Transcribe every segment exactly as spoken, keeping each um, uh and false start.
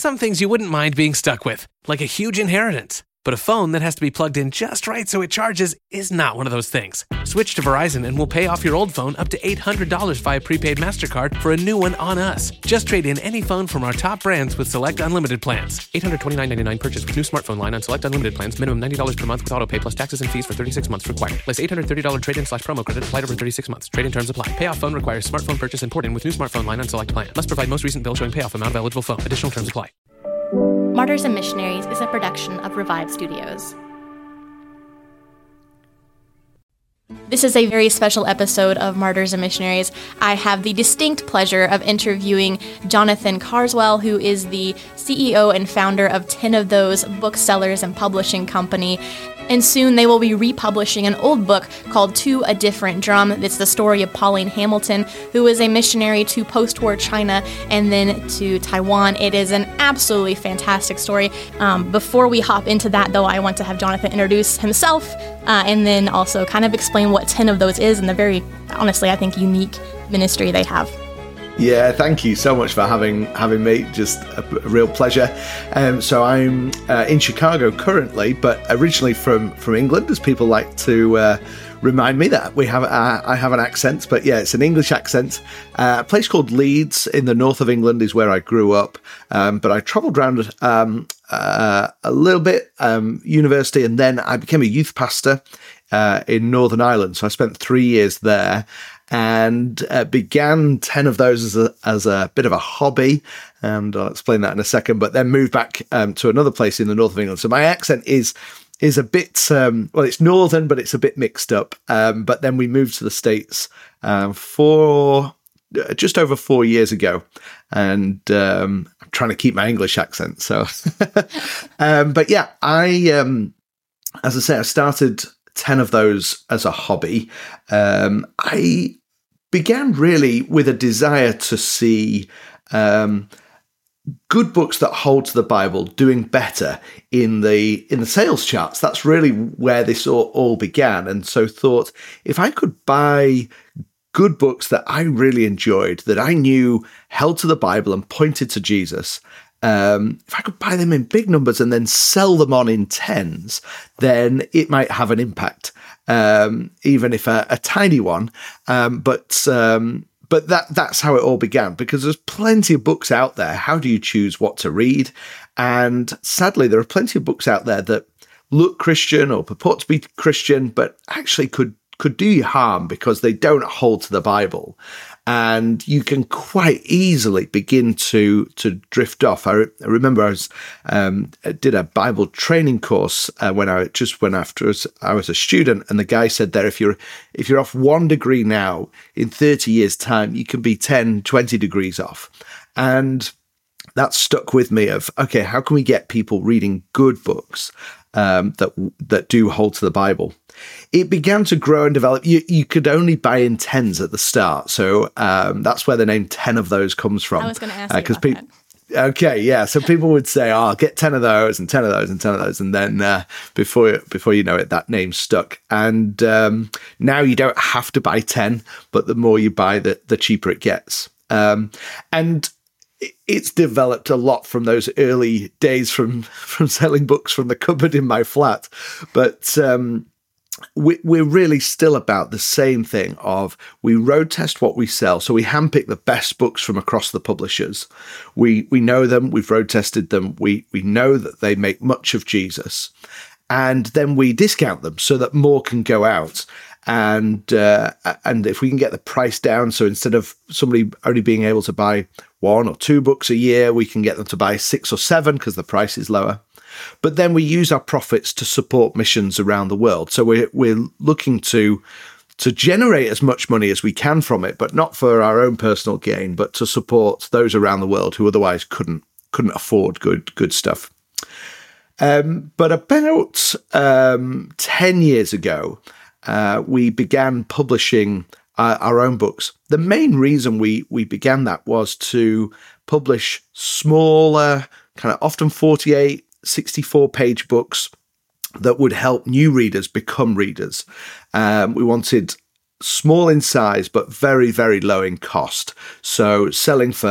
Some things you wouldn't mind being stuck with, like a huge inheritance. But a phone that has to be plugged in just right so it charges is not one of those things. Switch to Verizon and we'll pay off your old phone up to eight hundred dollars via prepaid MasterCard for a new one on us. Just trade in any phone from our top brands with select unlimited plans. eight hundred twenty-nine dollars and ninety-nine cents purchase with new smartphone line on select unlimited plans. Minimum ninety dollars per month with auto pay plus taxes and fees for thirty-six months required. Place eight hundred thirty dollars trade-in slash promo credit applied over thirty-six months. Trade-in terms apply. Payoff phone requires smartphone purchase and port-in with new smartphone line on select plan. Must provide most recent bill showing payoff amount of eligible phone. Additional terms apply. Martyrs and Missionaries is a production of Revive Studios. This is a very special episode of Martyrs and Missionaries. I have the distinct pleasure of interviewing Jonathan Carswell, who is the C E O and founder of ten of Those Booksellers and Publishing Company. And soon they will be republishing an old book called To a Different Drum. It's the story of Pauline Hamilton, who was a missionary to post-war China and then to Taiwan. It is an absolutely fantastic story. Um, before we hop into that, though, I want to have Jonathan introduce himself uh, and then also kind of explain what ten of Those is and the very, honestly, I think, unique ministry they have. Yeah, thank you so much for having having me. Just a, a real pleasure. Um, so I'm uh, in Chicago currently, but originally from, from England, as people like to uh, remind me that we have. Uh, I have an accent, but yeah, it's an English accent. Uh, a place called Leeds in the north of England is where I grew up, um, but I travelled around um, uh, a little bit, um, university, and then I became a youth pastor uh, in Northern Ireland. So I spent three years there. And uh, began ten of those as a, as a bit of a hobby, and I'll explain that in a second, but then moved back um, to another place in the north of England. So my accent is is a bit, um, well, it's northern, but it's a bit mixed up. Um, but then we moved to the States um, for just over four years ago, and um, I'm trying to keep my English accent. So, um, but yeah, I, um, as I say, I started ten of those as a hobby. Um, I began really with a desire to see um, good books that hold to the Bible doing better in the in the sales charts. That's really where this all, all began. And so thought, if I could buy good books that I really enjoyed, that I knew held to the Bible and pointed to Jesus, Um, if I could buy them in big numbers and then sell them on in tens, then it might have an impact, um, even if a, a tiny one. Um, but um, but that that's how it all began, because there's plenty of books out there. How do you choose what to read? And sadly, there are plenty of books out there that look Christian or purport to be Christian, but actually could could do you harm because they don't hold to the Bible. And you can quite easily begin to to drift off. I, re- I remember I was um, did a Bible training course uh, when I just when after I was a student, and the guy said there, if you're if you're off one degree now, in thirty years' time, you can be ten, twenty degrees off. And that stuck with me of, okay, how can we get people reading good books um, that that do hold to the Bible? It began to grow and develop. You, you could only buy in tens at the start. So um, that's where the name ten of those comes from. I was going to ask uh, you about pe- that. Okay, yeah. So people would say, oh, I'll get ten of those and ten of those and ten of those. And then uh, before before you know it, that name stuck. And um, now you don't have to buy ten, but the more you buy, the, the cheaper it gets. Um, and it's developed a lot from those early days from, from selling books from the cupboard in my flat. But um we're really still about the same thing of we road test what we sell. So we handpick the best books from across the publishers. We we know them, we've road tested them. We we know that they make much of Jesus. And then we discount them so that more can go out. And uh, and if we can get the price down, so instead of somebody only being able to buy one or two books a year, we can get them to buy six or seven because the price is lower. But then we use our profits to support missions around the world. So we're we're looking to to generate as much money as we can from it, but not for our own personal gain, but to support those around the world who otherwise couldn't couldn't afford good good stuff. Um, but about um, ten years ago, uh, we began publishing uh, our own books. The main reason we we began that was to publish smaller, kind of often forty-eight, sixty-four page books that would help new readers become readers. Um, we wanted small in size, but very, very low in cost. So selling for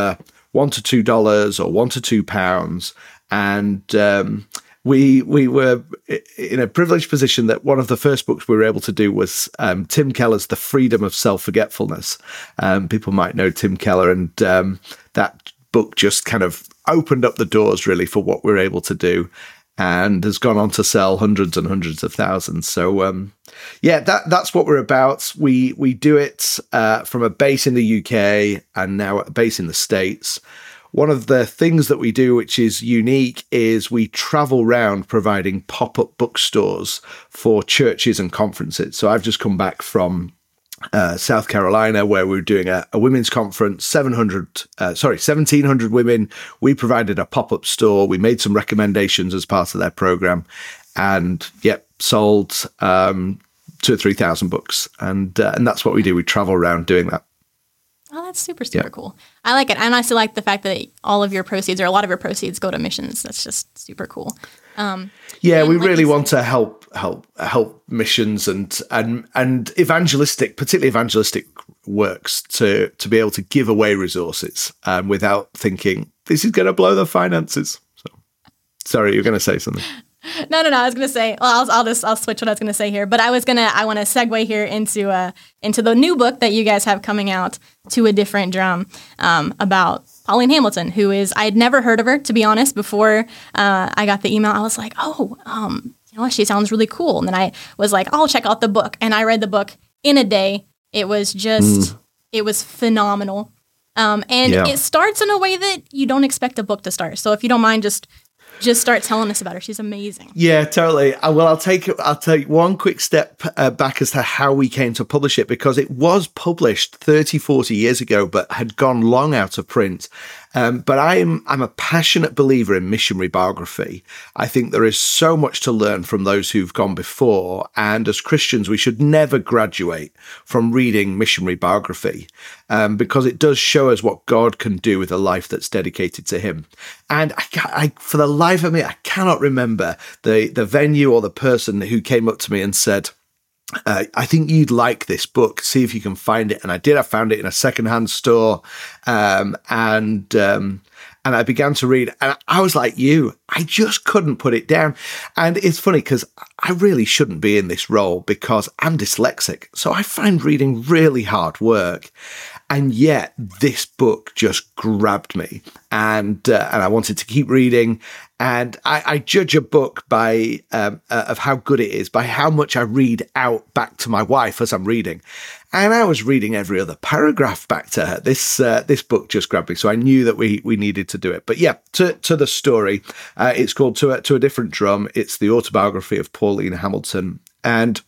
one to two dollars or one to two pounds. And um, we we were in a privileged position that one of the first books we were able to do was um, Tim Keller's The Freedom of Self-Forgetfulness. Um, people might know Tim Keller, and um, that book just kind of opened up the doors really for what we're able to do, and has gone on to sell hundreds and hundreds of thousands. So um, yeah, that that's what we're about. We we do it uh, from a base in the U K and now at a base in the States. One of the things that we do, which is unique, is we travel around providing pop-up bookstores for churches and conferences. So I've just come back from uh, South Carolina, where we were doing a, a women's conference, seven hundred, uh, sorry, seventeen hundred women. We provided a pop-up store. We made some recommendations as part of their program, and yep, sold um, two or three thousand books. And uh, and that's what we do. We travel around doing that. Oh, that's super, super Yeah. cool. I like it. And I still like the fact that all of your proceeds, or a lot of your proceeds, go to missions. That's just super cool. Um, Yeah, and we like really you want said- to help help help missions and and and evangelistic, particularly evangelistic works, to to be able to give away resources um, without thinking this is going to blow the finances. So, sorry, you're going to say something. No, no, no. I was gonna say. Well, I'll, I'll just I'll switch what I was gonna say here. But I was gonna I want to segue here into uh into the new book that you guys have coming out, To a Different Drum, um, about Pauline Hamilton, who is I had never heard of her, to be honest. Before uh, I got the email, I was like, oh, um, you know, she sounds really cool. And then I was like, I'll check out the book, and I read the book in a day. It was just mm. it was phenomenal, um, and Yeah. it starts in a way that you don't expect a book to start. So if you don't mind, just. Just start telling us about her. She's amazing. Yeah, totally. Uh, well, I'll take I'll take one quick step uh, back as to how we came to publish it, because it was published thirty, forty years ago, but had gone long out of print. Um, but I'm I'm a passionate believer in missionary biography. I think there is so much to learn from those who've gone before, and as Christians, we should never graduate from reading missionary biography, um, because it does show us what God can do with a life that's dedicated to Him. And I, I, for the life of me, I cannot remember the the venue or the person who came up to me and said, Uh, I think you'd like this book. See if you can find it. And I did. I found it in a secondhand store, um, and um, and I began to read. And I was like you. I just couldn't put it down. And it's funny because I really shouldn't be in this role because I'm dyslexic. So I find reading really hard work. And yet this book just grabbed me, and uh, and I wanted to keep reading. And I, I judge a book by um, uh, of how good it is by how much I read out back to my wife as I'm reading. And I was reading every other paragraph back to her. This uh, this book just grabbed me, so I knew that we we needed to do it. But yeah, to to the story, uh, it's called To a, to a Different Drum. It's the autobiography of Pauline Hamilton, and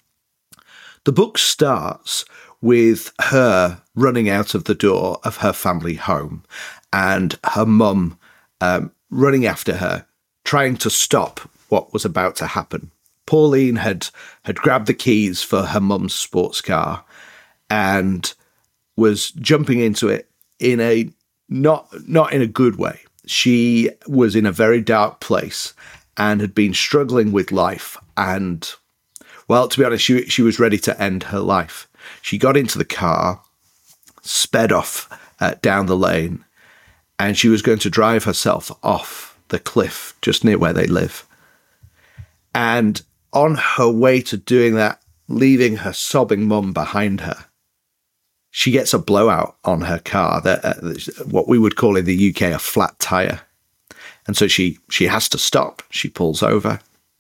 the book starts with her running out of the door of her family home, and her mum um, running after her, trying to stop what was about to happen. Pauline had had grabbed the keys for her mum's sports car and was jumping into it in a not not in a good way. She was in a very dark place and had been struggling with life, and well, to be honest, she she was ready to end her life. She got into the car, sped off uh, down the lane, and she was going to drive herself off the cliff just near where they live. And on her way to doing that, leaving her sobbing mum behind her, she gets a blowout on her car, that uh, what we would call in the U K a flat tire. And so she she has to stop. She pulls over.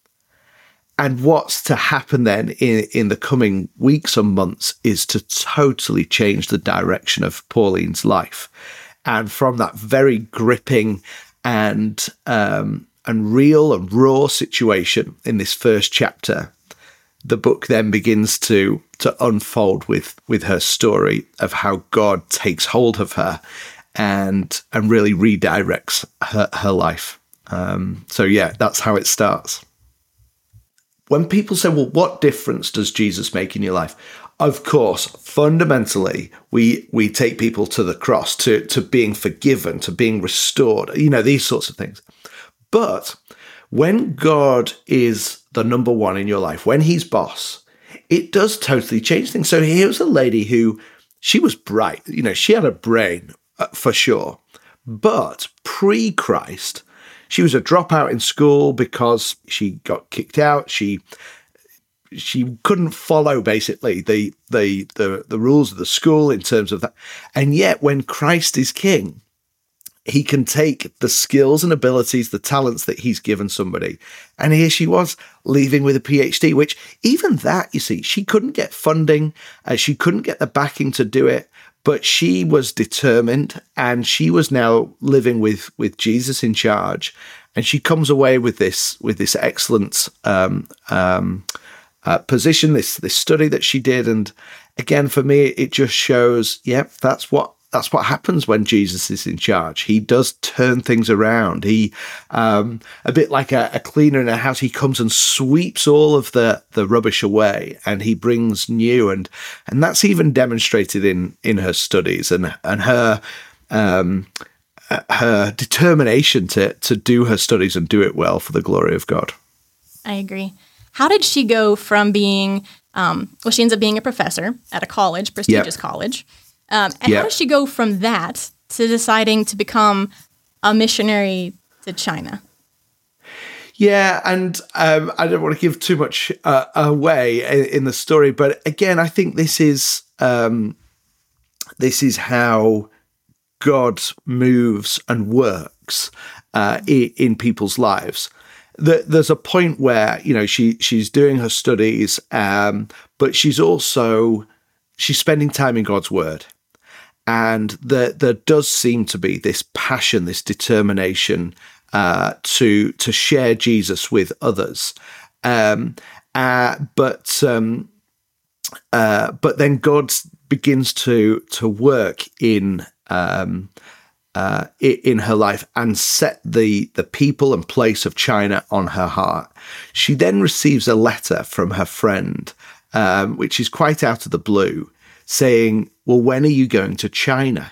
And what's to happen then in, in the coming weeks and months is to totally change the direction of Pauline's life. And from that very gripping and um, and real and raw situation in this first chapter, the book then begins to to unfold with with her story of how God takes hold of her and and really redirects her, her life. Um, so yeah, that's how it starts. When people say, well, what difference does Jesus make in your life? Of course, fundamentally, we we take people to the cross, to, to being forgiven, to being restored, you know, these sorts of things. But when God is the number one in your life, when he's boss, it does totally change things. So here's a lady who, she was bright, you know, she had a brain uh, for sure, But pre-Christ, she was a dropout in school because she got kicked out. She she couldn't follow basically the the the, the rules of the school in terms of that. And yet, when Christ is king, he can take the skills and abilities, the talents that he's given somebody. And here she was leaving with a PhD, which even that, you see, she couldn't get funding. Uh, she couldn't get the backing to do it, but she was determined, and she was now living with, with Jesus in charge. And she comes away with this, with this excellent um, um, uh, position, this, this study that she did. And again, for me, it just shows, yep, yeah, that's what, That's what happens when Jesus is in charge. He does turn things around. He, um, a bit like a, a cleaner in a house, he comes and sweeps all of the, the rubbish away, and he brings new. And and that's even demonstrated in in her studies and and her um, her determination to to do her studies and do it well for the glory of God. I agree. How did she go from being? Um, well, she ends up being a professor at a college, prestigious yep. college. Um, and yeah. how does she go from that to deciding to become a missionary to China? Yeah, and um, I don't want to give too much uh, away in, in the story, but again, I think this is um, this is how God moves and works uh, in, in people's lives. The, there's a point where you know she she's doing her studies, um, but she's also she's spending time in God's Word. And there, there does seem to be this passion, this determination uh, to to share Jesus with others. Um, uh, but um, uh, but then God begins to to work in um, uh, in her life and set the the people and place of China on her heart. She then receives a letter from her friend, um, which is quite out of the blue, saying, well, when are you going to China?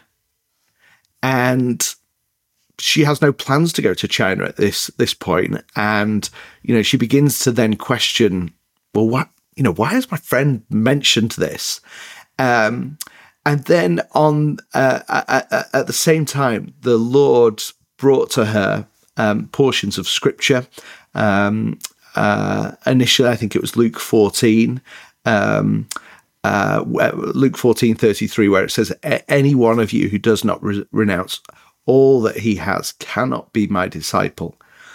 And she has no plans to go to China at this this point. And, you know, she begins to then question, well, what, you know, why has my friend mentioned this? Um, and then on uh, at, at the same time, the Lord brought to her um, portions of scripture. Um, uh, initially, I think it was Luke fourteen, um, Uh, Luke fourteen thirty-three, where it says, any one of you who does not re- renounce all that he has cannot be my disciple.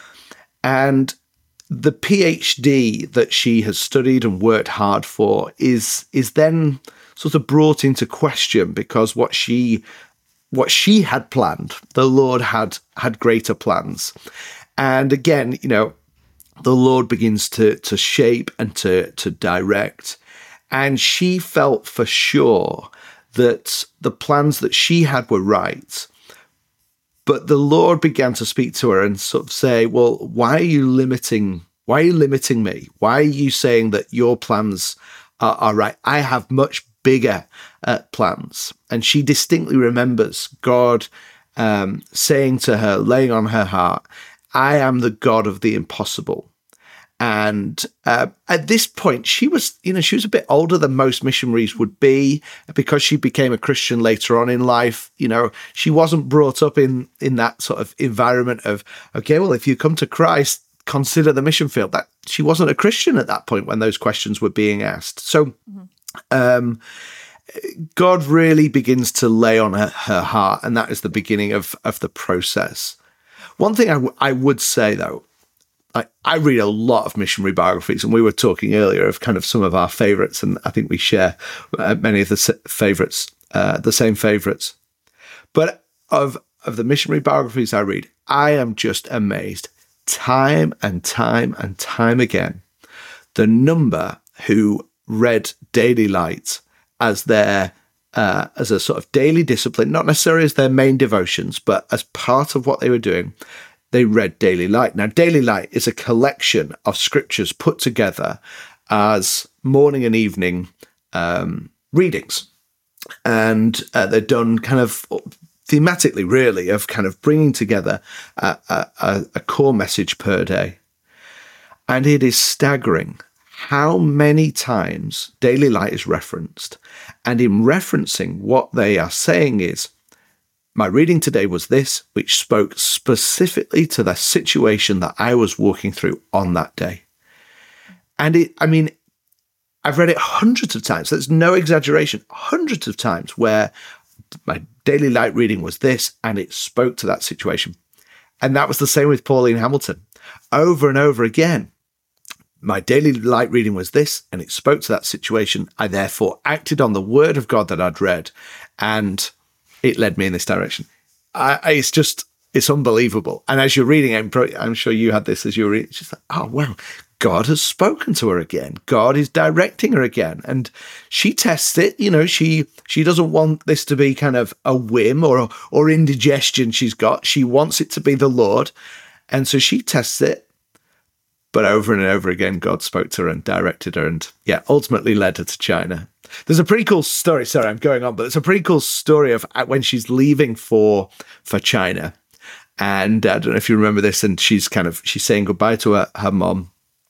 And the PhD that she has studied and worked hard for is is then sort of brought into question, because what she what she had planned, the Lord had had greater plans. And again, you know, the Lord begins to to shape and to to direct. And she felt for sure that the plans that she had were right. But the Lord began to speak to her and sort of say, well, why are you limiting, why are you limiting me? Why are you saying that your plans are, are right? I have much bigger uh, plans. And she distinctly remembers God um, saying to her, laying on her heart, I am the God of the impossible. And uh, at this point, she was, you know, she was a bit older than most missionaries would be, because she became a Christian later on in life. You know, she wasn't brought up in in that sort of environment of, okay, well, if you come to Christ, consider the mission field. That she wasn't a Christian at that point when those questions were being asked. So, mm-hmm. um, God really begins to lay on her, her heart, and that is the beginning of of the process. One thing I, w- I would say though. I, I read a lot of missionary biographies, and we were talking earlier of kind of some of our favorites, and I think we share uh, many of the favorites, uh, the same favorites. But of of the missionary biographies I read, I am just amazed time and time and time again, the number who read Daily Light as their uh, as a sort of daily discipline, not necessarily as their main devotions, but as part of what they were doing. They read Daily Light. Now, Daily Light is a collection of scriptures put together as morning and evening um, readings. And uh, they're done kind of thematically, really, of kind of bringing together a, a, a core message per day. And it is staggering how many times Daily Light is referenced. And in referencing, what they are saying is, My reading today was this, which spoke specifically to the situation that I was walking through on that day. And it, I mean, I've read it hundreds of times. There's no exaggeration, hundreds of times where my daily light reading was this, and it spoke to that situation. And that was the same with Pauline Hamilton. Over and over again, my daily light reading was this, and it spoke to that situation. I therefore acted on the word of God that I'd read, and it led me in this direction. I, I, it's just, it's unbelievable. And as you're reading, I'm, pro- I'm sure you had this as you were reading, it's just like, oh, wow, God has spoken to her again. God is directing her again. And she tests it. You know, she she doesn't want this to be kind of a whim or, or indigestion she's got. She wants it to be the Lord. And so she tests it. But over and over again, God spoke to her and directed her and, yeah, ultimately led her to China. There's a pretty cool story. Sorry, I'm going on, but it's a pretty cool story of when she's leaving for for China. And I don't know if you remember this, and she's kind of, she's saying goodbye to her, her mom.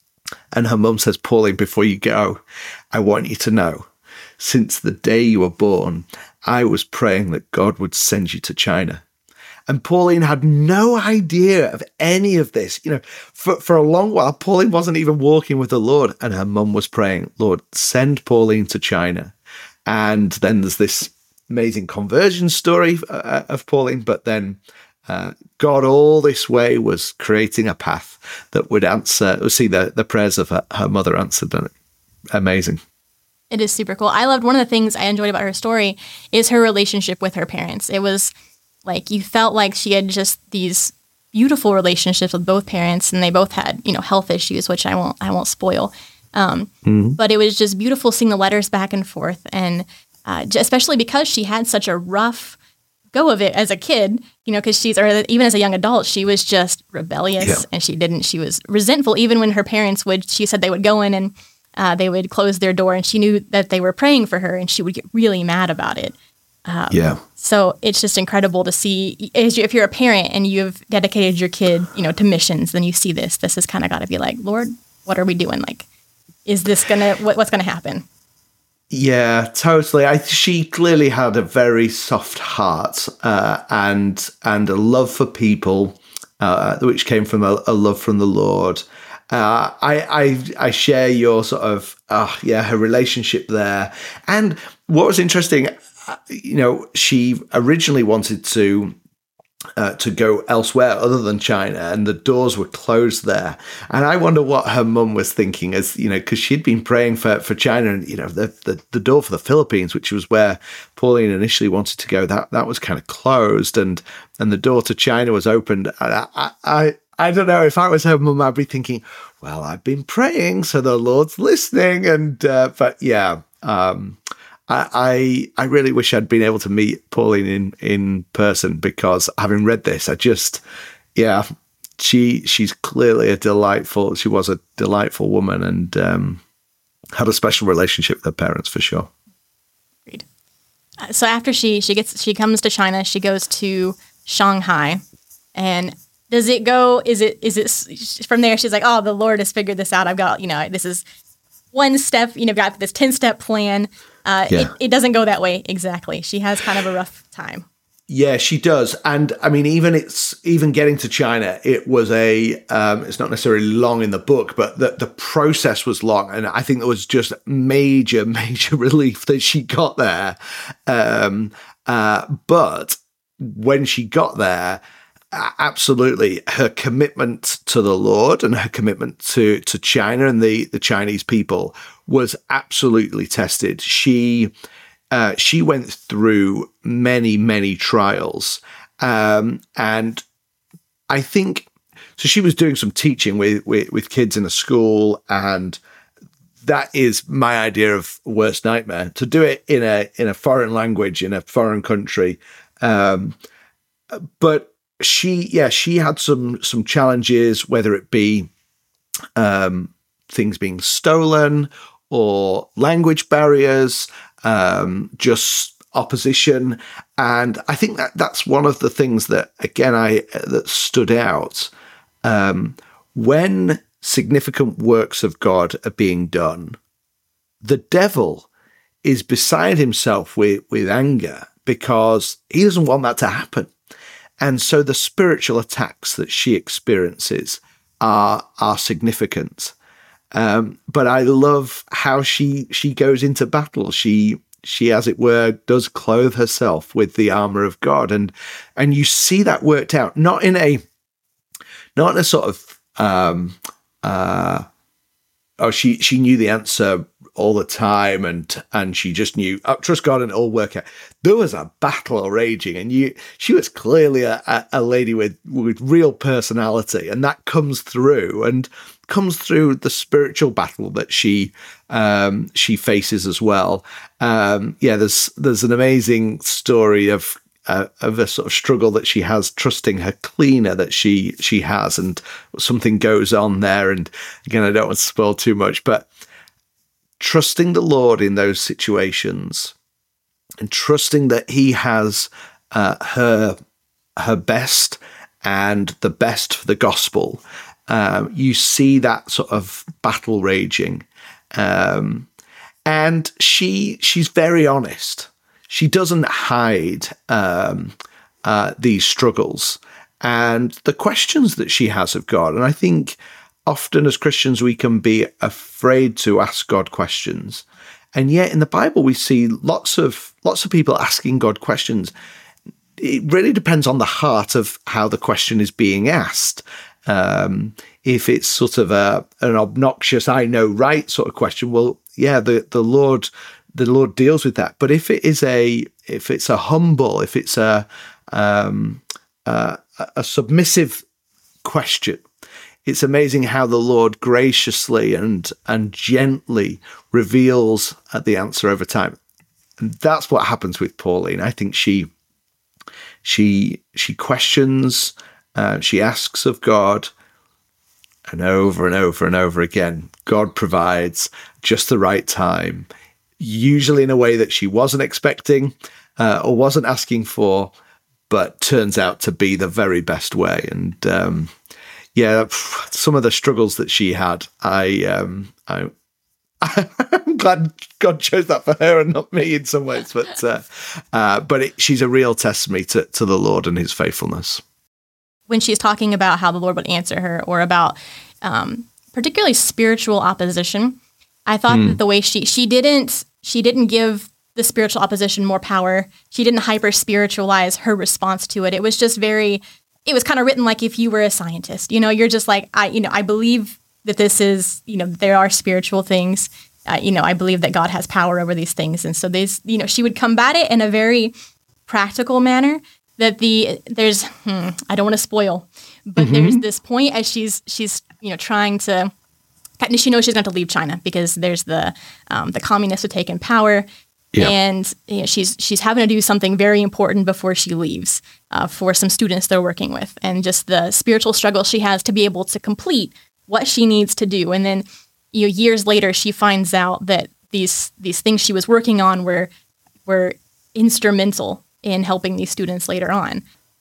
And her mum says, Pauline, before you go, I want you to know, since the day you were born, I was praying that God would send you to China. And Pauline had no idea of any of this. You know, for, for a long while, Pauline wasn't even walking with the Lord. And her mum was praying, Lord, send Pauline to China. And then there's this amazing conversion story uh, of Pauline. But then uh, God all this way was creating a path that would answer, see the, the prayers of her, her mother answered. Amazing. It is super cool. I loved, one of the things I enjoyed about her story is her relationship with her parents. It was like, you felt like she had just these beautiful relationships with both parents, and they both had, you know, health issues, which I won't, I won't spoil. Um, mm-hmm. But it was just beautiful seeing the letters back and forth, and uh, especially because she had such a rough go of it as a kid, you know, because she's, or even as a young adult, she was just rebellious, yeah. and she didn't, she was resentful, even when her parents would, she said they would go in and uh, they would close their door, and she knew that they were praying for her, and she would get really mad about it. Um, yeah. So it's just incredible to see, as you, if you're a parent and you've dedicated your kid, you know, to missions, then you see this. This has kind of got to be like, Lord, what are we doing? Like, is this gonna, what, what's gonna happen? Yeah, totally. I, she clearly had a very soft heart uh, and and a love for people, uh, which came from a, a love from the Lord. Uh, I, I I share your sort of uh, yeah her relationship there. And what was interesting, you know, she originally wanted to uh, to go elsewhere other than China, and the doors were closed there. And I wonder what her mum was thinking, as you know, because she'd been praying for, for China, and you know, the, the the door for the Philippines, which was where Pauline initially wanted to go, that that was kind of closed, and and the door to China was opened. And I I I don't know, if I was her mum, I'd be thinking, well, I've been praying, so the Lord's listening, and uh, but yeah. Um, I, I I really wish I'd been able to meet Pauline in, in person, because having read this, I just, yeah, she she's clearly a delightful, she was a delightful woman, and um, had a special relationship with her parents for sure. Agreed. Uh, so after she she gets she comes to China, she goes to Shanghai, and does it go? Is it is it from there? She's like, oh, the Lord has figured this out. I've got, you know, this is one step. You know, got this ten step plan. Uh, yeah. it, it doesn't go that way exactly. She has kind of a rough time. Yeah, she does. And I mean, even it's even getting to China, it was a, um, it's not necessarily long in the book, but the, the process was long. And I think there was just major, major relief that she got there. Um, uh, but when she got there, absolutely, her commitment to the Lord and her commitment to, to China and the, the Chinese people was absolutely tested. She uh, she went through many, many trials. Um, and I think, so she was doing some teaching with, with, with kids in a school, and that is my idea of worst nightmare, to do it in a in a foreign language, in a foreign country. Um, but She, yeah, she had some some challenges, whether it be um, things being stolen or language barriers, um, just opposition, and I think that that's one of the things that, again, I that stood out um, when significant works of God are being done. The devil is beside himself with with anger, because he doesn't want that to happen. And so the spiritual attacks that she experiences are are significant. Um, but I love how she she goes into battle. She she, as it were, does clothe herself with the armor of God, and and you see that worked out not in a not in a sort of um, uh, oh she she knew the answer all the time, and and she just knew, oh, trust God and it'll work out. There was a battle raging, and you she was clearly a, a, a lady with with real personality, and that comes through and comes through the spiritual battle that she um, she faces as well. Um, yeah, there's there's an amazing story of uh, of a sort of struggle that she has trusting her cleaner that she she has, and something goes on there. And again, I don't want to spoil too much, but trusting the Lord in those situations and trusting that he has uh, her her best and the best for the gospel. Um, you see that sort of battle raging. Um, and she she's very honest. She doesn't hide um, uh, these struggles and the questions that she has of God. And I think often as Christians, we can be afraid to ask God questions. And yet in the Bible, we see lots of lots of people asking God questions. It really depends on the heart of how the question is being asked. Um, if it's sort of a an obnoxious, I know right sort of question, well, yeah, the, the Lord the Lord deals with that. But if it is a if it's a humble, if it's a um, uh, a submissive question, it's amazing how the Lord graciously and and gently reveals the answer over time. And that's what happens with Pauline. I think she she she questions. Uh, she asks of God, and over and over and over again, God provides just the right time, usually in a way that she wasn't expecting uh, or wasn't asking for, but turns out to be the very best way. And um, yeah, some of the struggles that she had, I, um, I, I'm glad God chose that for her and not me in some ways. But uh, uh, but it, she's a real testimony to, to the Lord and his faithfulness. When she's talking about how the Lord would answer her, or about um, particularly spiritual opposition, I thought mm. that the way she she didn't she didn't give the spiritual opposition more power. She didn't hyper spiritualize her response to it. It was just very. It was kind of written like if you were a scientist. You know, you're just like I. You know, I believe that this is. You know, there are spiritual things. Uh, you know, I believe that God has power over these things, and so these. You know, she would combat it in a very practical manner. That the there's hmm, I don't want to spoil, but mm-hmm. there's this point as she's she's you know trying to, she knows she's going to leave China because there's the um, the communists have taken power, yeah. and you know, she's she's having to do something very important before she leaves uh, for some students they're working with, and just the spiritual struggle she has to be able to complete what she needs to do, and then you know years later she finds out that these these things she was working on were were instrumental in helping these students later on.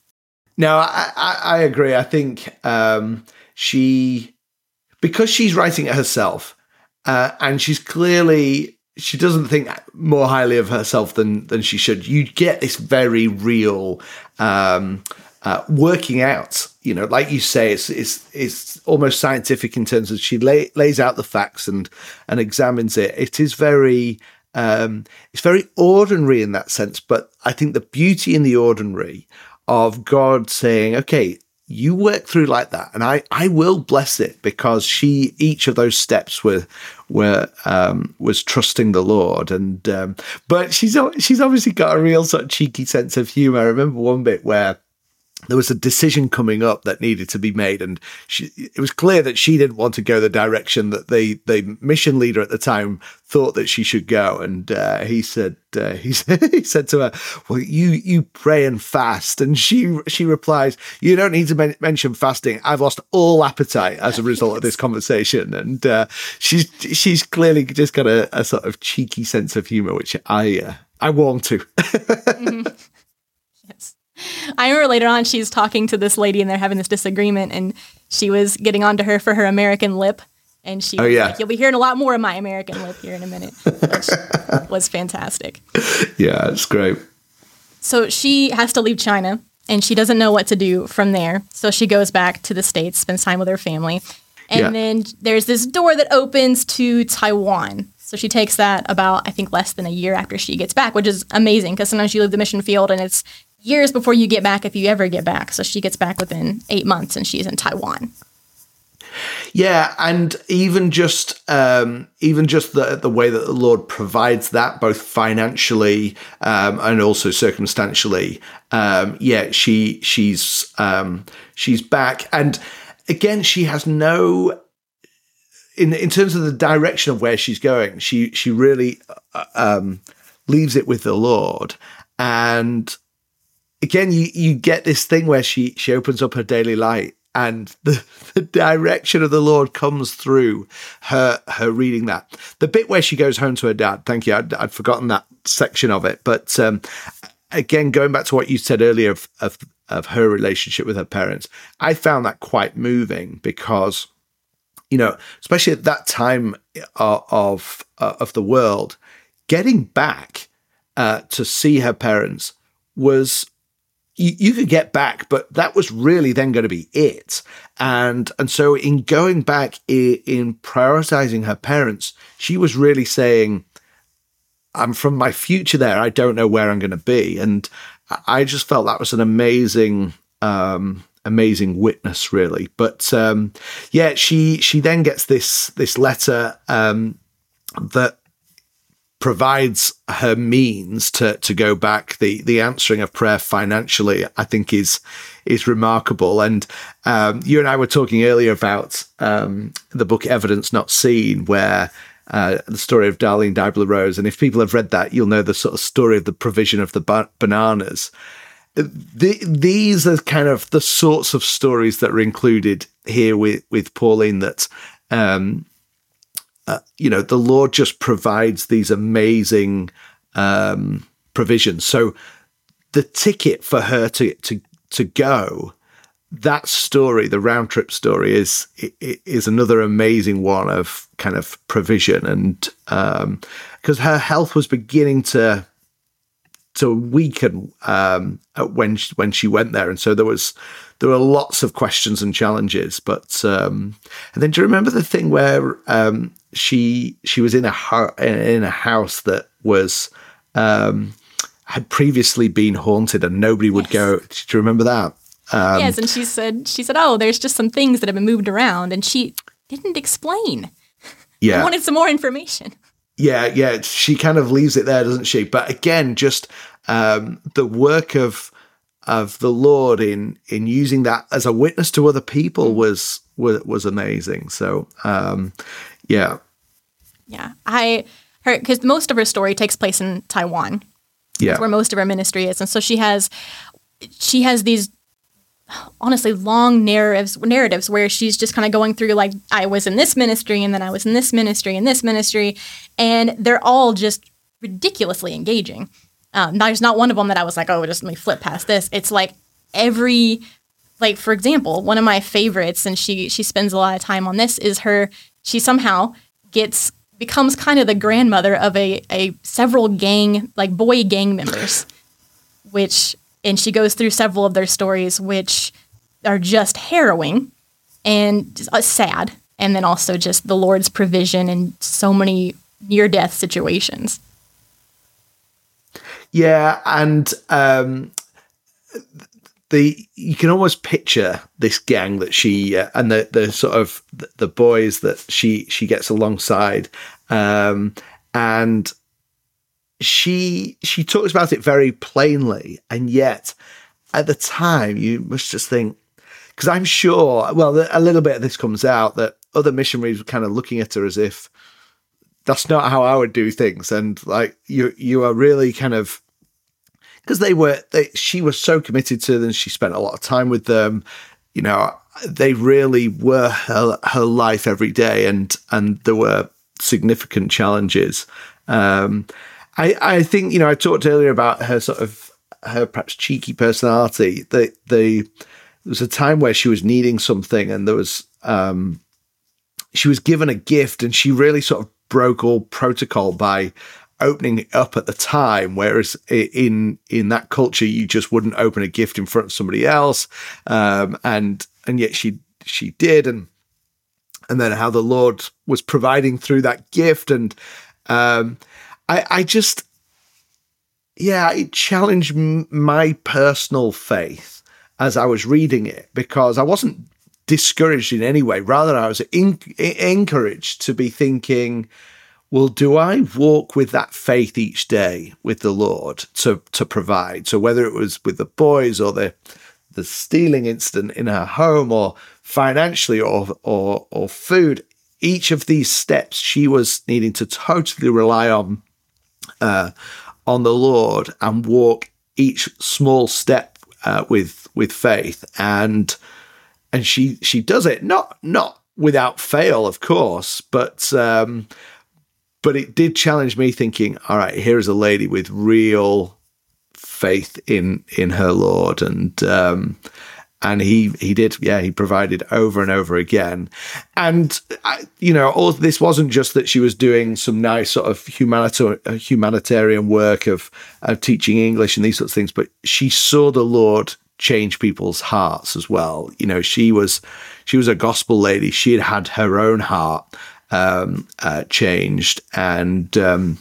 No, I, I, I agree. I think um, she, because she's writing it herself, uh, and she's clearly, she doesn't think more highly of herself than than she should. You get this very real um, uh, working out. You know, like you say, it's it's it's almost scientific in terms of she lay, lays out the facts and and examines it. It is very. Um, it's very ordinary in that sense, but I think the beauty in the ordinary of God saying, okay, you work through like that, and I, I will bless it, because she, each of those steps were, were, um, was trusting the Lord. And, um, but she's, she's obviously got a real sort of cheeky sense of humor. I remember one bit where there was a decision coming up that needed to be made, and she, it was clear that she didn't want to go the direction that the, the mission leader at the time thought that she should go. And uh, he said, uh, he said, he said to her, "Well, you you pray and fast." And she she replies, "You don't need to men- mention fasting. I've lost all appetite as a result of this conversation." And uh, she's she's clearly just got a, a sort of cheeky sense of humor, which I uh, I warm to. mm-hmm. Yes. I remember later on she's talking to this lady and they're having this disagreement, and she was getting onto her for her American lip, and she oh, was yeah. like, "You'll be hearing a lot more of my American lip here in a minute," which was fantastic. Yeah, it's great. so she has to leave China, and she doesn't know what to do from there. So she goes back to the States, spends time with her family. And yeah. then there's this door that opens to Taiwan. So she takes that about, I think, less than a year after she gets back, which is amazing because sometimes you leave the mission field and it's years before you get back if you ever get back. So she gets back within eight months and she's in Taiwan. Yeah, and even just um, even just the the way that the Lord provides that, both financially um, and also circumstantially. Um, yeah, she she's um, she's back, and again, she has no. In in terms of the direction of where she's going, she she really um, leaves it with the Lord, and again, you you get this thing where she she opens up her daily light. And the, the direction of the Lord comes through her her reading that. The bit where she goes home to her dad, thank you, I'd, I'd forgotten that section of it. But um, again, going back to what you said earlier of, of, of her relationship with her parents, I found that quite moving because, you know, especially at that time of, of, of the world, getting back uh, to see her parents was... You, you could get back, but that was really then going to be it. And and so in going back, in, in prioritizing her parents, she was really saying, I'm from my future there. I don't know where I'm going to be. And I just felt that was an amazing, um, amazing witness, really. But um, yeah, she she then gets this, this letter um, that provides her means to to go back. The the answering of prayer financially, I think, is is remarkable. And um, you and I were talking earlier about um, the book Evidence Not Seen, where uh, the story of Darlene Deibler-Rose. And if people have read that, you'll know the sort of story of the provision of the ba- bananas. The, these are kind of the sorts of stories that are included here with with Pauline. That. Um, Uh, you know, the Lord just provides these amazing um, provisions. So the ticket for her to to to go, that story, the round trip story, is is another amazing one of kind of provision, and because um, her health was beginning to to weaken um, when she, when she went there, and so there was. There were lots of questions and challenges, but um, and then do you remember the thing where um, she she was in a hu- in a house that was um, had previously been haunted and nobody would yes. go? Do you remember that? Um, yes, and she said she said, "Oh, there's just some things that have been moved around," and she didn't explain. Yeah, I wanted some more information. Yeah, yeah, she kind of leaves it there, doesn't she? But again, just um, the work of. of the Lord in in using that as a witness to other people was was, was amazing. So um, yeah, yeah. I her because most of her story takes place in Taiwan. Yeah, that's where most of her ministry is, and so she has she has these honestly long narratives narratives where she's just kind of going through like I was in this ministry and then I was in this ministry and this ministry, and they're all just ridiculously engaging. Um, there's not one of them that I was like, oh, just let me flip past this. It's like every, like, for example, one of my favorites, and she she spends a lot of time on this, is her, she somehow gets, becomes kind of the grandmother of a, a several gang, like boy gang members, which, and she goes through several of their stories, which are just harrowing and uh, sad. And then also just the Lord's provision in so many near-death situations. Yeah, and um, the you can almost picture this gang that she uh, and the the sort of the, the boys that she she gets alongside, um, and she she talks about it very plainly, and yet at the time you must just think, because I'm sure, well, a little bit of this comes out that other missionaries were kind of looking at her as if that's not how I would do things, and like you you are really kind of. Because they were, they, she was so committed to them. She spent a lot of time with them. You know, they really were her, her life every day, and and there were significant challenges. Um, I I think you know I talked earlier about her sort of her perhaps cheeky personality. The the there was a time where she was needing something, and there was um, she was given a gift, and she really sort of broke all protocol by opening it up at the time, whereas in in that culture you just wouldn't open a gift in front of somebody else, um, and and yet she she did, and and then how the Lord was providing through that gift, and um, I I just yeah it challenged m- my personal faith as I was reading it, because I wasn't discouraged in any way. Rather, I was in- encouraged to be thinking, well, do I walk with that faith each day with the Lord to to provide? So whether it was with the boys or the the stealing incident in her home, or financially, or or or food, each of these steps she was needing to totally rely on uh, on the Lord and walk each small step uh, with with faith, and and she she does it not not without fail, of course, but. Um, But it did challenge me thinking, all right, here's a lady with real faith in in her Lord. And um, and he he did, yeah, he provided over and over again. And, I, you know, all this wasn't just that she was doing some nice sort of humanitarian, humanitarian work of, of teaching English and these sorts of things, but she saw the Lord change people's hearts as well. You know, she was she was a gospel lady. She had had her own heart Um, uh, changed, and um,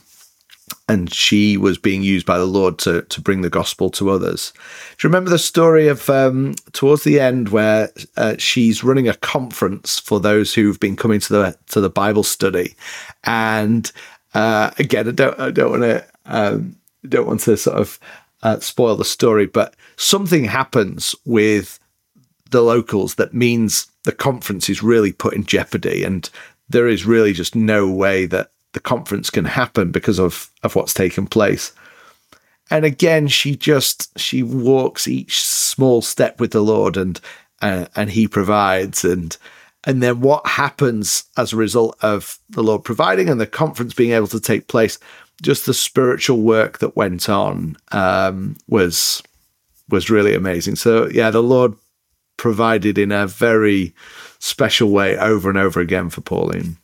and she was being used by the Lord to to bring the gospel to others. Do you remember the story of um, towards the end where uh, she's running a conference for those who've been coming to the to the Bible study? And uh, again, I don't I don't want to um, don't want to sort of uh, spoil the story, but something happens with the locals that means the conference is really put in jeopardy, and there is really just no way that the conference can happen because of, of what's taken place. And again, she just, she walks each small step with the Lord, and uh, and he provides. And and then what happens as a result of the Lord providing and the conference being able to take place, just the spiritual work that went on um, was was really amazing. So yeah, the Lord provided in a very special way over and over again for Pauline.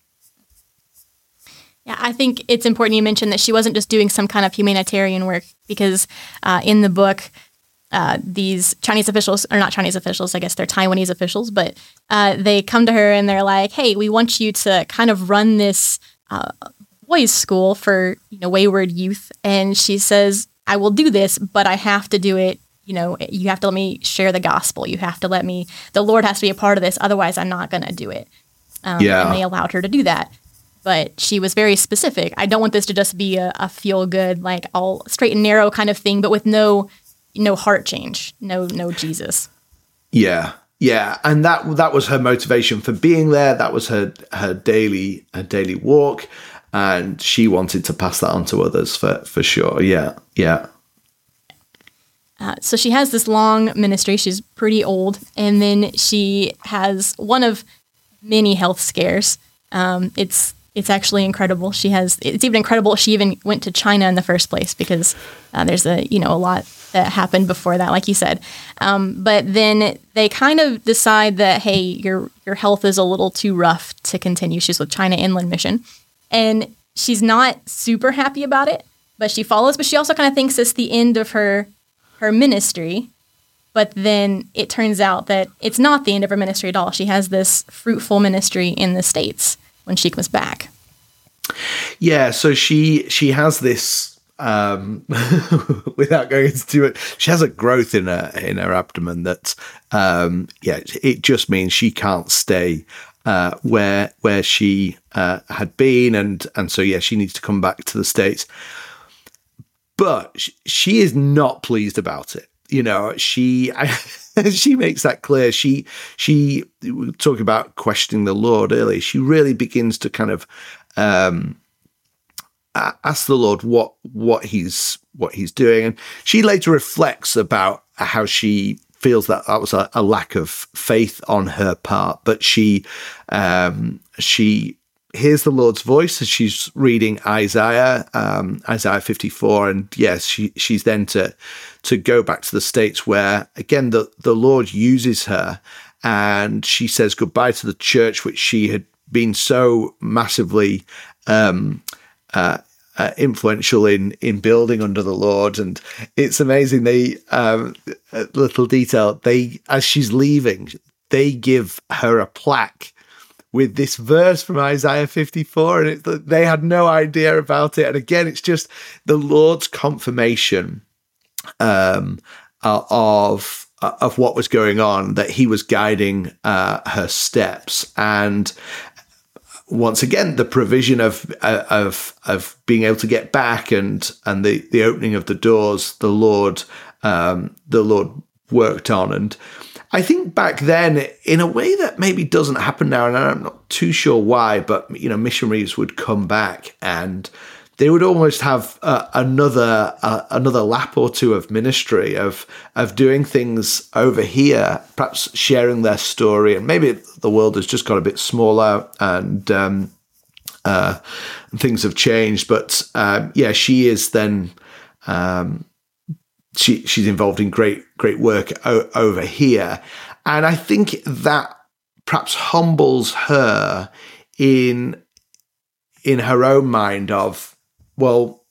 Yeah, I think it's important you mentioned that she wasn't just doing some kind of humanitarian work, because uh, in the book, uh, these Chinese officials, or not Chinese officials, I guess they're Taiwanese officials, but uh, they come to her and they're like, hey, we want you to kind of run this uh, boys' school for, you know, wayward youth. And she says, I will do this, but I have to do it. You know, you have to let me share the gospel. You have to let me, the Lord has to be a part of this. Otherwise, I'm not going to do it. Um, yeah. And they allowed her to do that. But she was very specific. I don't want this to just be a, a feel good, like all straight and narrow kind of thing, but with no, no heart change, no, no Jesus. Yeah. Yeah. And that, that was her motivation for being there. That was her, her daily, her daily walk. And she wanted to pass that on to others for, for sure. Yeah. Yeah. Uh, so she has this long ministry. She's pretty old. And then she has one of many health scares. Um, it's it's actually incredible. She has, it's even incredible she even went to China in the first place, because uh, there's a, you know, a lot that happened before that, like you said. Um, but then they kind of decide that, hey, your your health is a little too rough to continue. She's with China Inland Mission. And she's not super happy about it, but she follows. But she also kind of thinks it's the end of her her ministry, but then it turns out that it's not the end of her ministry at all. She has this fruitful ministry in the States when she comes back. Yeah, so she she has this, um, without going into it, she has a growth in her in her abdomen that, um, yeah, it just means she can't stay uh, where where she uh, had been, and and so yeah, she needs to come back to the States. But she is not pleased about it. You know, she she makes that clear. She she we were talking about questioning the Lord earlier. She really begins to kind of um, ask the Lord what what he's what he's doing, and she later reflects about how she feels that that was a, a lack of faith on her part. But she um, she. hears the Lord's voice as she's reading Isaiah, um, Isaiah fifty-four, and yes, she she's then to to go back to the States, where again the the Lord uses her, and she says goodbye to the church which she had been so massively um, uh, uh, influential in in building under the Lord. And it's amazing. They um, a little detail. They as she's leaving, they give her a plaque with this verse from Isaiah fifty-four, and it, they had no idea about it. And again, it's just the Lord's confirmation um, uh, of uh, of what was going on, that He was guiding uh, her steps, and once again, the provision of uh, of of being able to get back and and the the opening of the doors, the Lord um, the Lord worked on. And I think back then, in a way that maybe doesn't happen now, and I'm not too sure why, but, you know, missionaries would come back and they would almost have uh, another uh, another lap or two of ministry, of of doing things over here, perhaps sharing their story. And maybe the world has just got a bit smaller, and um, uh, things have changed. But uh, yeah, she is then. Um, She she's involved in great great work o- over here, and I think that perhaps humbles her in in her own mind of, well,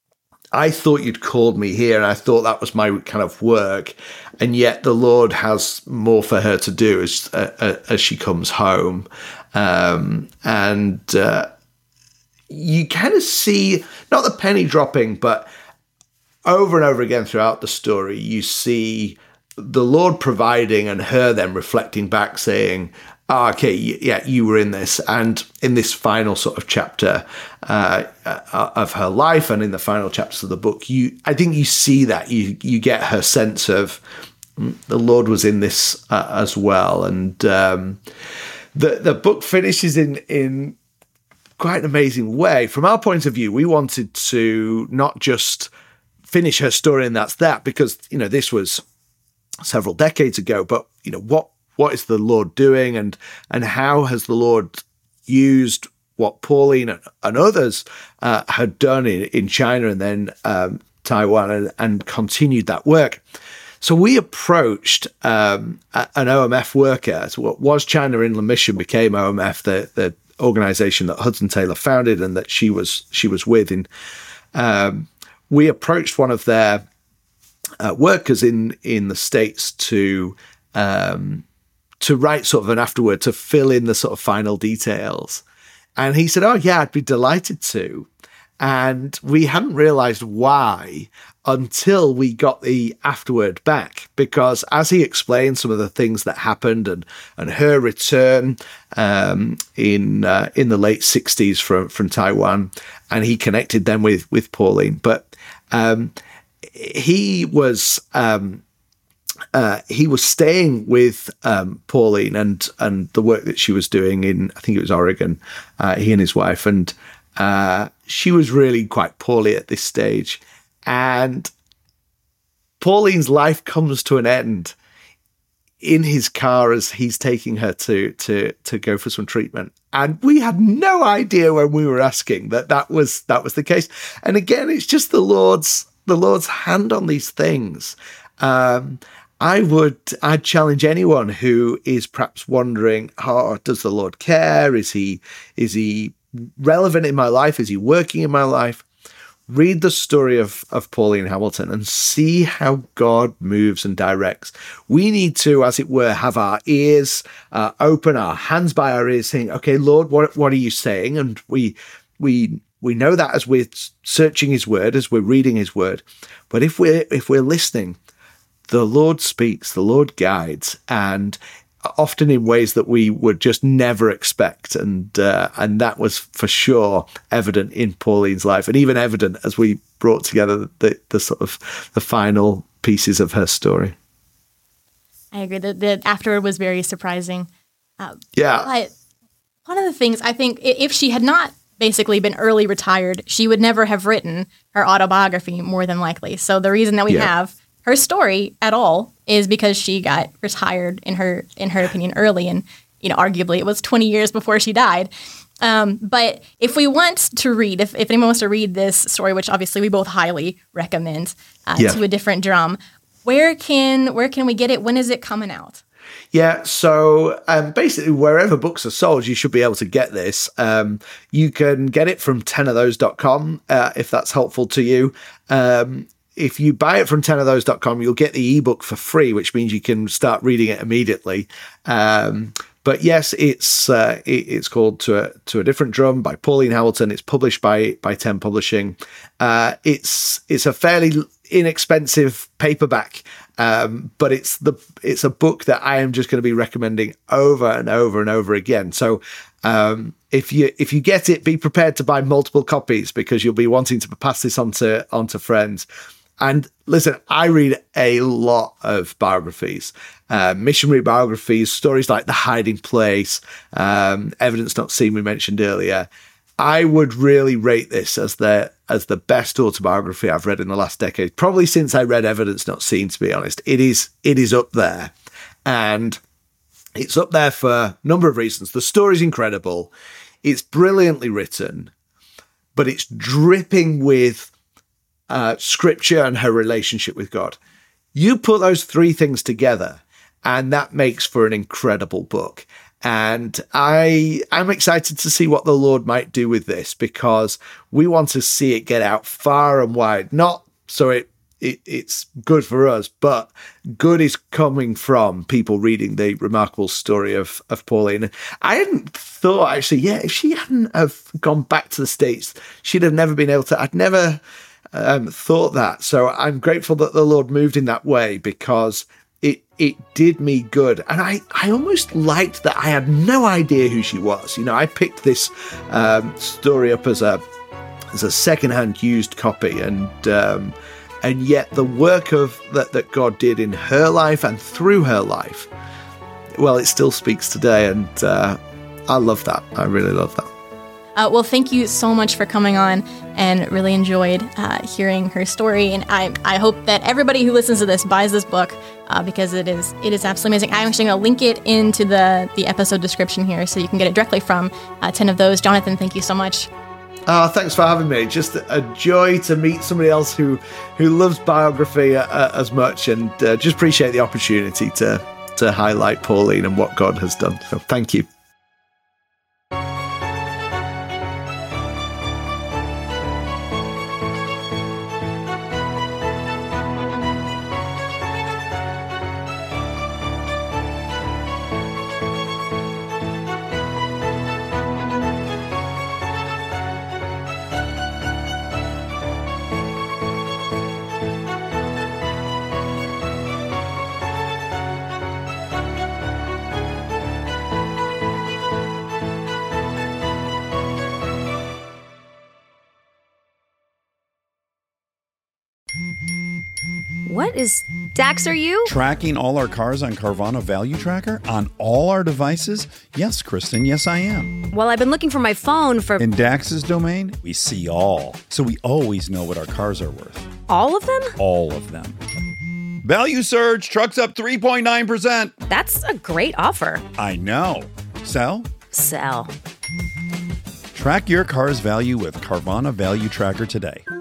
I thought you'd called me here, and I thought that was my kind of work, and yet the Lord has more for her to do as uh, as she comes home, um, and uh, you kind of see not the penny dropping, but over and over again throughout the story, you see the Lord providing and her then reflecting back, saying, oh, okay, yeah, you were in this. And in this final sort of chapter uh, of her life, and in the final chapters of the book, you, I think you see that. You you get her sense of the Lord was in this uh, as well. And um, the the book finishes in in quite an amazing way. From our point of view, we wanted to not just finish her story and that's that, because, you know, this was several decades ago, but, you know, what what is the Lord doing, and and how has the Lord used what Pauline and, and others uh, had done in, in China and then um, Taiwan, and, and continued that work. So we approached um, an O M F worker. So what was China Inland Mission became O M F, the, the organization that Hudson Taylor founded and that she was she was with. In um, we approached one of their uh, workers in in the States to um, to write sort of an afterword, to fill in the sort of final details, and he said, "Oh yeah, I'd be delighted to." And we hadn't realized why until we got the afterword back, because as he explained some of the things that happened and and her return um, in uh, in the late sixties from from Taiwan, and he connected them with with Pauline, but um, he was um, uh, he was staying with um, Pauline and and the work that she was doing in, I think it was Oregon, uh, he and his wife, and uh, she was really quite poorly at this stage, and Pauline's life comes to an end in his car as he's taking her to to to go for some treatment. And we had no idea when we were asking that that was that was the case. And again, it's just the Lord's the Lord's hand on these things. Um, I would I'd challenge anyone who is perhaps wondering, oh, does the Lord care? Is he is he relevant in my life? Is he working in my life? Read the story of, of Pauline Hamilton and see how God moves and directs. We need to, as it were, have our ears uh, open, our hands by our ears, saying, okay, Lord, what what are you saying? And we we we know that as we're searching his word, as we're reading his word. But if we're if we're listening, the Lord speaks, the Lord guides, and often in ways that we would just never expect. And uh, and that was for sure evident in Pauline's life, and even evident as we brought together the, the sort of the final pieces of her story. I agree. The, the afterward was very surprising. Uh, yeah. But one of the things I think, if she had not basically been early retired, she would never have written her autobiography, more than likely. So the reason that we yeah. have her story at all is because she got retired, in her in her opinion, early, and you know, arguably it was twenty years before she died. Um, but if we want to read, if, if anyone wants to read this story, which obviously we both highly recommend, uh, yeah. to a different drum, where can where can we get it? When is it coming out? Yeah, so um, basically wherever books are sold, you should be able to get this. Um, you can get it from ten of those dot com uh, if that's helpful to you. Um, if you buy it from ten of those dot com, you'll get the ebook for free, which means you can start reading it immediately. Um, but yes, it's uh, it, it's called To a, to a Different Drum by Pauline Hamilton. It's published by by Ten Publishing. Uh, it's it's a fairly inexpensive paperback. Um, but it's the it's a book that I am just going to be recommending over and over and over again. So um, if you if you get it, be prepared to buy multiple copies because you'll be wanting to pass this on to, on to friends. And listen, I read a lot of biographies, uh, missionary biographies, stories like The Hiding Place, um, Evidence Not Seen we mentioned earlier. I would really rate this as the as the best autobiography I've read in the last decade, probably since I read Evidence Not Seen, to be honest. It is it is up there. And it's up there for a number of reasons. The story's incredible. It's brilliantly written, but it's dripping with uh, scripture and her relationship with God. You put those three things together, and that makes for an incredible book. And I, I'm excited to see what the Lord might do with this because we want to see it get out far and wide. Not so it, it it's good for us, but good is coming from people reading the remarkable story of, of Pauline. I hadn't thought, actually, yeah, if she hadn't have gone back to the States, she'd have never been able to, I'd never um, thought that. So I'm grateful that the Lord moved in that way because It it did me good. And I, I almost liked that I had no idea who she was. You know, I picked this um, story up as a as a secondhand used copy. And um, and yet the work of that, that God did in her life and through her life, well, it still speaks today. And uh, I love that. I really love that. Uh, well, thank you so much for coming on and really enjoyed uh, hearing her story. And I, I hope that everybody who listens to this buys this book uh, because it is it is absolutely amazing. I'm actually going to link it into the, the episode description here so you can get it directly from uh, ten of those. Jonathan, thank you so much. Oh, thanks for having me. Just a joy to meet somebody else who, who loves biography uh, as much and uh, just appreciate the opportunity to, to highlight Pauline and what God has done. So thank you. What is... Dax, are you? Tracking all our cars on Carvana Value Tracker? On all our devices? Yes, Kristen, yes I am. Well, I've been looking for my phone for... In Dax's domain, we see all. So we always know what our cars are worth. All of them? All of them. Value surge! Trucks up three point nine percent! That's a great offer. I know. Sell? Sell. Track your car's value with Carvana Value Tracker today.